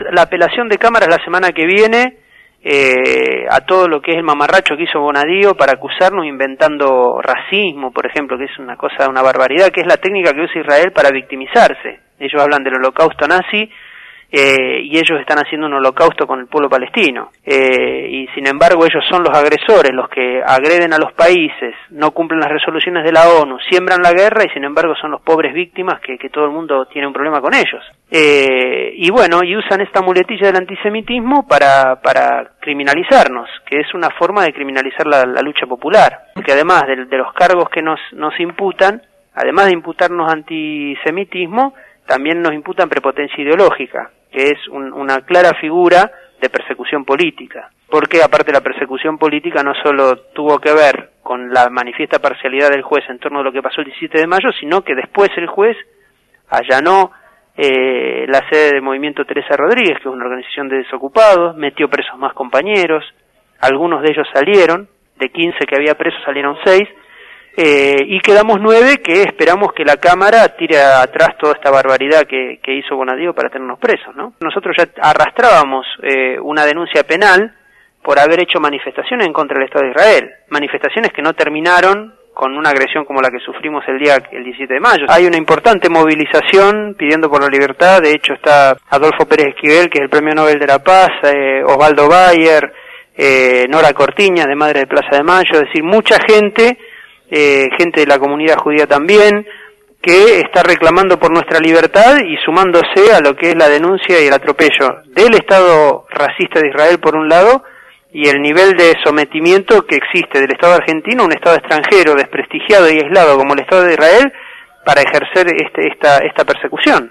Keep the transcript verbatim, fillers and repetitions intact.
la apelación de cámaras la semana que viene eh, a todo lo que es el mamarracho que hizo Bonadío para acusarnos inventando racismo, por ejemplo, que es una cosa, una barbaridad, que es la técnica que usa Israel para victimizarse. Ellos hablan del holocausto nazi, Eh, y ellos están haciendo un holocausto con el pueblo palestino, eh, y sin embargo ellos son los agresores, los que agreden a los países, no cumplen las resoluciones de la ONU, siembran la guerra y sin embargo son los pobres víctimas que, que todo el mundo tiene un problema con ellos. Eh, y bueno, y usan esta muletilla del antisemitismo para, para criminalizarnos, que es una forma de criminalizar la, la lucha popular, porque además de, de los cargos que nos, nos imputan, además de imputarnos antisemitismo, también nos imputan prepotencia ideológica, que es un, una clara figura de persecución política. Porque aparte la persecución política no solo tuvo que ver con la manifiesta parcialidad del juez en torno a lo que pasó el diecisiete de mayo, sino que después el juez allanó eh, la sede del Movimiento Teresa Rodríguez, que es una organización de desocupados, metió presos más compañeros, algunos de ellos salieron, de quince que había presos salieron seis, Eh, y quedamos nueve que esperamos que la Cámara tire atrás toda esta barbaridad que, que hizo Bonadío para tenernos presos, ¿no? Nosotros ya arrastrábamos eh, una denuncia penal por haber hecho manifestaciones en contra del Estado de Israel, manifestaciones que no terminaron con una agresión como la que sufrimos el día el diecisiete de mayo. Hay una importante movilización pidiendo por la libertad, de hecho está Adolfo Pérez Esquivel, que es el Premio Nobel de la Paz, eh, Osvaldo Bayer, eh, Nora Cortiñas, de Madre de Plaza de Mayo, es decir, mucha gente, Eh, gente de la comunidad judía también, que está reclamando por nuestra libertad y sumándose a lo que es la denuncia y el atropello del Estado racista de Israel por un lado, y el nivel de sometimiento que existe del Estado argentino, un Estado extranjero desprestigiado y aislado como el Estado de Israel, para ejercer este, esta, esta persecución.